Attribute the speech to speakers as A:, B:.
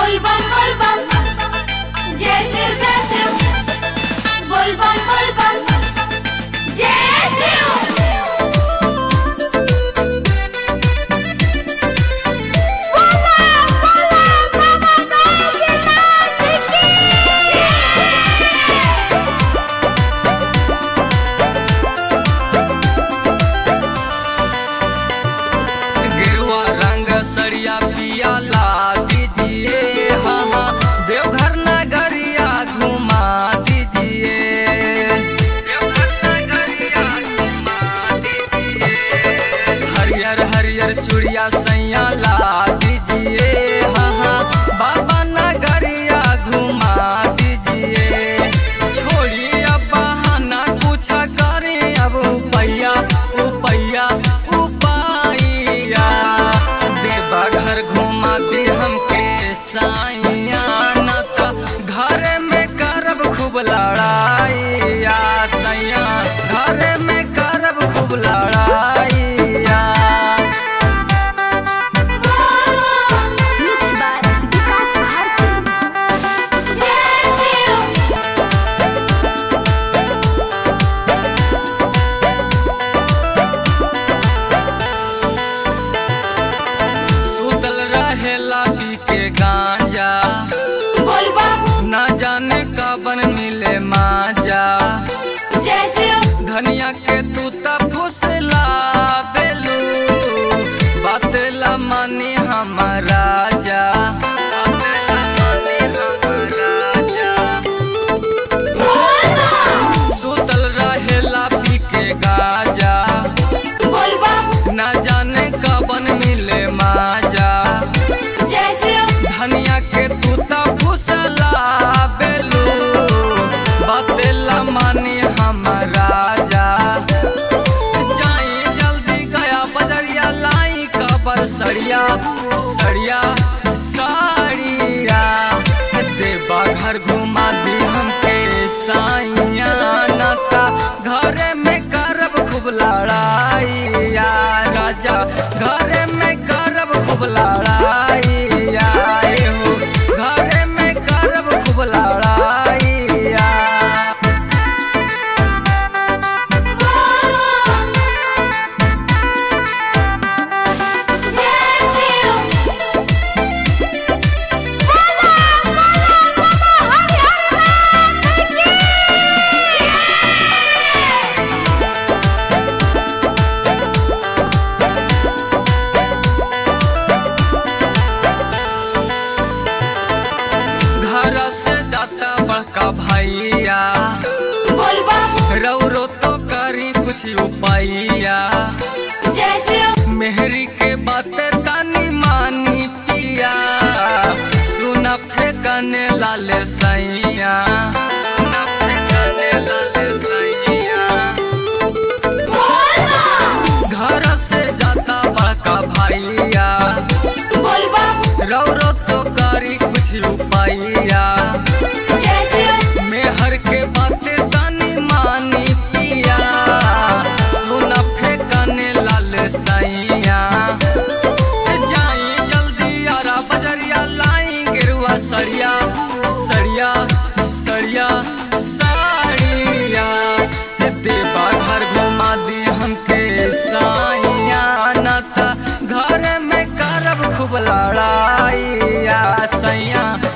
A: बोल बम जय शिव बोल बम जय शिव।
B: गेरुआ रंग सड़िया पिया ला दीजिए, हाँ देवघर नगरिया घुमा दीजिए, देवघर नगरिया घुमा दीजिए। हरियर हरियर चूड़िया सैया ला दीजिए, हाँ बाबा नगरिया घुमा दीजिए। छोड़िए अब बहाना कुछ करें अब उपैया उपैया घर घुमा दी हमके साइया, न त घर में करब खूब लड़ाइया सैया, घर में करब खूब लड़ाइया। गांजा न जाने कबन मिले माजा, धनिया के तू फुसला बेलू, बातेला मानी हमारा जा, सुतल रहेला पी के गाजा, न जाने कबन मिले माजा, धनिया के तू फुसला बेलू, बातेला मानी हमारा जा। जाई जल्दी गया बजरिया लाई कबर सड़िया सड़िया साड़िया, देवा घर घुमा दी हमके साइया, नाता घर में करब खूब लड़ाइया राजा, घर में करब खूब लड़ाइया, घर में करब खूब लड़ाइया। घर से जाता बड़का भैया, रौरो तो करी कुछ उपाइया, मेहरी के बातें तानी मानी पिया, सुना फेंकने लाले सैया, सुना फेंकने लाले सैया। घर से जाता बड़का भैया, रौरो तो करी कुछ उपाइया, मेहर के बातें तानी मानी पिया, सुना फेंकने लाल सैया। जाई जल्दी आरा बजरिया लाई गेरुआ सड़िया सड़िया सड़िया साड़िया, देवा घर घुमा दी हमके साइया, नाता घर में करब खूब लड़ाइया सैया,